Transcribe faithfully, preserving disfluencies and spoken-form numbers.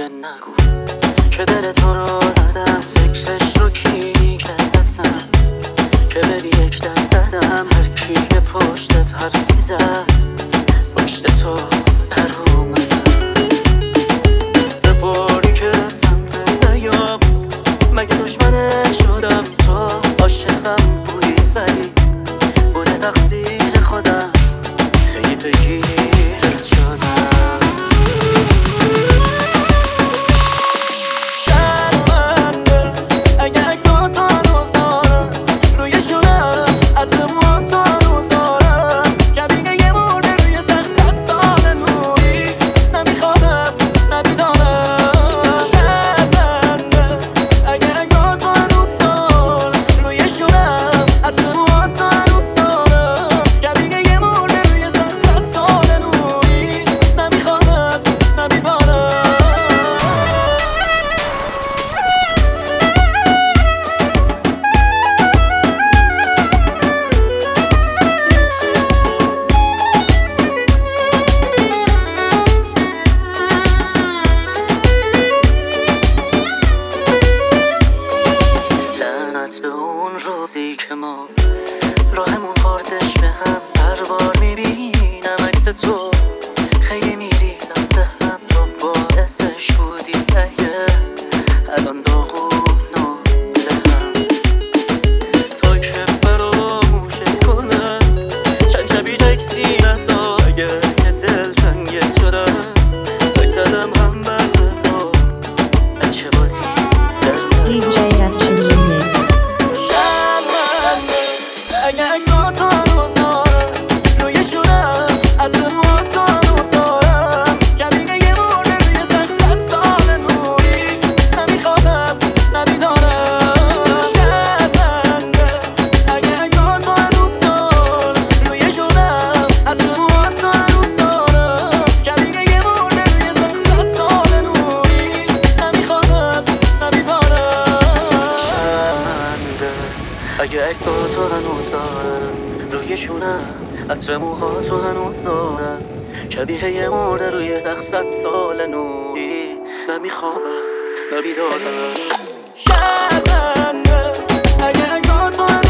نگو که دل تو رو زدم، فکرش رو کی کردستم که بری یک دست زدم. هر کی پشتت حرفی زد پشت تو در اومدم. زباری که سمت نیام مگه دشمنه شدم، تو عاشقم بودی ولی بوده تقصیر خودم، خیلی بگیرت شدم. شرمنده اگه عکساتو هنوز دارم روی شونم، عطر موهاتو هنوز دارم، شبیه یه مرده روی تخت صد سال نوری، نمیخوابم نمیدانم. شرمنده اگه عکساتو هنوز دارم روی شونم، عطر موهاتو هنوز دارم، شبیه یه مرده روی تخت صد سال نوری، نمیخوابم نمیدانم. لعنت به اون روزی که ما راهمون خوردش به هم، هر بار میبینم عکس تو خیلی میریزم دهم، تو باعثش بودی اگه الان داغونو دهم. تا که فراموشت کنم چند شبی تکسی نزا، اگر که دل تنگت شدم زنگ زدم هم بعد تو بچه بازی دی جی Action Remix. شرمنده اگه عکساتو هنوز دارم روی شونم، عطر موهاتو هنوز دارم، شبیه یه مرده روی تخت صد سال نوری، نمیخوابم نمیدانم. شرمنده اگه عکساتو هنوز دارم روی شونم، عطر موهاتو هنوز دارم، شبیه یه مرده روی تخت صد سال نوری، نمیخوابم نمیدانم. شرمنده اگه عکساتو هنوز دارم روی شونم، عطر موهاتو هنوز دارم، شبیه یه مرده روی تخت صد سال نوری، نمیخوابم نمیدانم. شرمنده اگه عکساتو